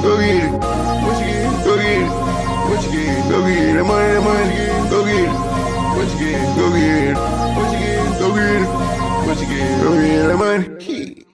Go get it. What you get? Go get it. What you get? Go get it. That money, that money. Go get it. What you get? Go get it. What you get? Go get it. What you get? Go get that money.